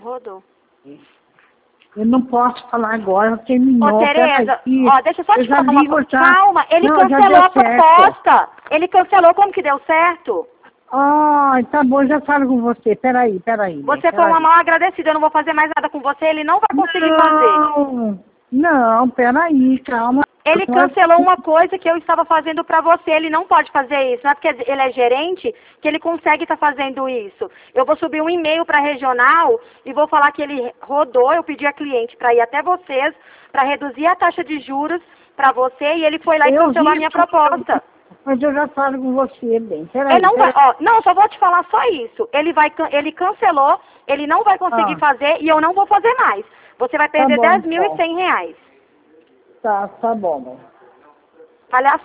Rodou. Eu não posso falar agora, terminou. Ô, Tereza, ó, deixa eu só te falar uma coisa. Já. Calma, ele não, cancelou a proposta. Ele cancelou, como que deu certo? Ai, tá bom, já falo com você. Peraí. Você foi uma mal agradecida, eu não vou fazer mais nada com você, ele não vai conseguir fazer. Não, peraí, calma. Ele cancelou uma coisa que eu estava fazendo pra você, ele não pode fazer isso, não é porque ele é gerente que ele consegue estar fazendo isso. Eu vou subir um e-mail pra regional e vou falar que ele rodou, eu pedi a cliente pra ir até vocês, pra reduzir a taxa de juros pra você e ele foi lá e cancelou a minha proposta. Mas eu já falo com você, bem. Peraí. Ele não vai, ó, não, só vou te falar só isso. Ele cancelou, ele não vai conseguir fazer e eu não vou fazer mais. Você vai perder Tá bom, R$10.100. Tá bom, mãe. Aliás,